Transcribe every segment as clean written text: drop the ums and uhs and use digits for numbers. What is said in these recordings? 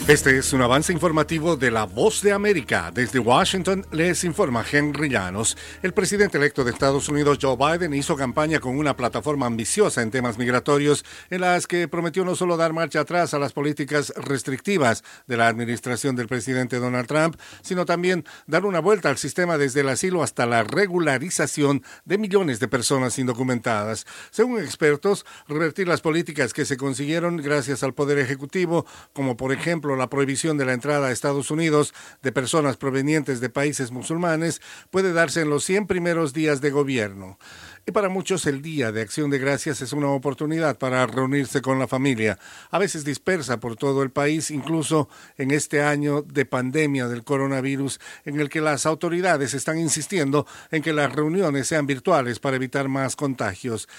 Este es un avance informativo de La Voz de América. Desde Washington les informa Henry Llanos. El presidente electo de Estados Unidos, Joe Biden, hizo campaña con una plataforma ambiciosa en temas migratorios, en las que prometió no solo dar marcha atrás a las políticas restrictivas de la administración del presidente Donald Trump, sino también dar una vuelta al sistema desde el asilo hasta la regularización de millones de personas indocumentadas. Según expertos, revertir las políticas que se consiguieron gracias al Poder Ejecutivo, como por ejemplo la prohibición de la entrada a Estados Unidos de personas provenientes de países musulmanes, puede darse en los 100 primeros días de gobierno. Y para muchos el Día de Acción de Gracias es una oportunidad para reunirse con la familia, a veces dispersa por todo el país, incluso en este año de pandemia del coronavirus, en el que las autoridades están insistiendo en que las reuniones sean virtuales para evitar más contagios.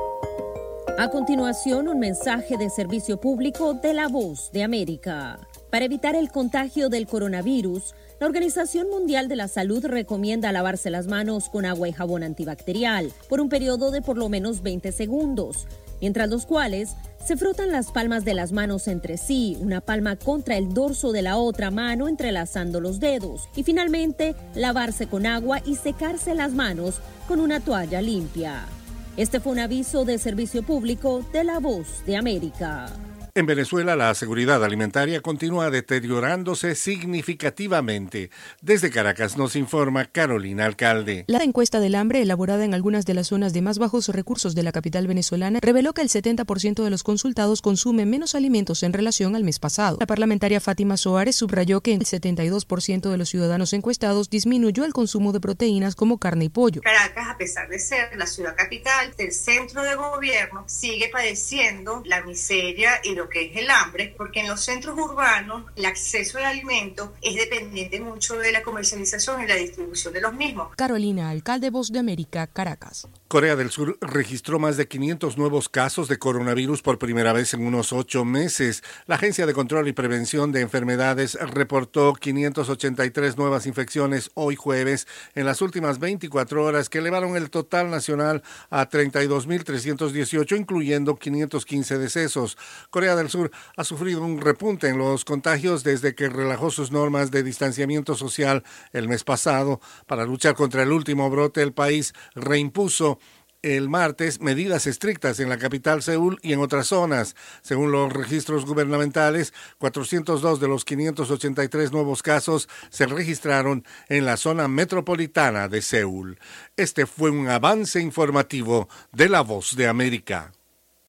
A continuación, un mensaje de servicio público de La Voz de América. Para evitar el contagio del coronavirus, la Organización Mundial de la Salud recomienda lavarse las manos con agua y jabón antibacterial por un periodo de por lo menos 20 segundos, mientras los cuales se frotan las palmas de las manos entre sí, una palma contra el dorso de la otra mano entrelazando los dedos, y finalmente lavarse con agua y secarse las manos con una toalla limpia. Este fue un aviso de servicio público de La Voz de América. En Venezuela, la seguridad alimentaria continúa deteriorándose significativamente. Desde Caracas nos informa Carolina Alcalde. La encuesta del hambre, elaborada en algunas de las zonas de más bajos recursos de la capital venezolana, reveló que el 70% de los consultados consumen menos alimentos en relación al mes pasado. La parlamentaria Fátima Soares subrayó que el 72% de los ciudadanos encuestados disminuyó el consumo de proteínas como carne y pollo. Caracas, a pesar de ser la ciudad capital del centro de gobierno, sigue padeciendo la miseria y lo que es el hambre, porque en los centros urbanos el acceso al alimento es dependiente mucho de la comercialización y la distribución de los mismos. Carolina Alcalde, Voz de América, Caracas. Corea del Sur registró más de 500 nuevos casos de coronavirus por primera vez en unos 8 meses. La Agencia de Control y Prevención de Enfermedades reportó 583 nuevas infecciones hoy jueves en las últimas 24 horas, que elevaron el total nacional a 32.318, incluyendo 515 decesos. Corea del Sur ha sufrido un repunte en los contagios desde que relajó sus normas de distanciamiento social el mes pasado. Para luchar contra el último brote, el país reimpuso el martes medidas estrictas en la capital Seúl y en otras zonas. Según los registros gubernamentales, 402 de los 583 nuevos casos se registraron en la zona metropolitana de Seúl. Este fue un avance informativo de La Voz de América.